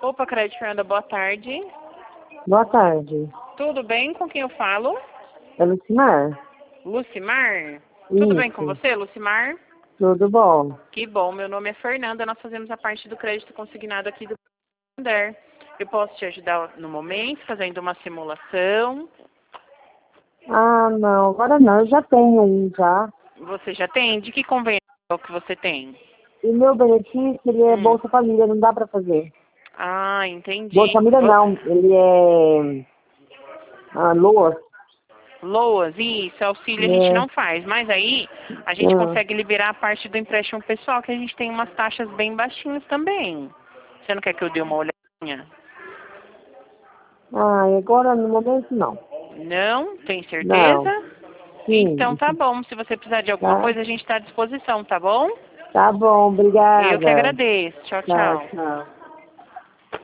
Opa, Crédito Fernanda, boa tarde. Boa tarde. Tudo bem? Com quem eu falo? É Lucimar? Lucimar? Tudo bem com Isso. você, Lucimar? Tudo bom? Que bom, meu nome é Fernanda, nós fazemos a parte do crédito consignado aqui do Santander. Eu posso te ajudar no momento, fazendo uma simulação. Ah, não. Agora não. Eu já tenho um já. Você já tem? De que convênio que você tem? E meu benefício, ele é Bolsa Família. Não dá pra fazer. Ah, entendi. Bolsa Família não. Ele é... LOAS. LOAS, isso, auxílio a gente É. não faz, mas aí a gente consegue liberar a parte do empréstimo pessoal, que a gente tem umas taxas bem baixinhas também. Você não quer que eu dê uma olhadinha? Ah, agora no momento não. Não? Tem Não. certeza? Então Sim. tá bom, se você precisar de alguma Tá? coisa, a gente está à disposição, tá bom? Tá bom. Eu que Obrigada. agradeço. Tchau, Tchau, tchau. tchau.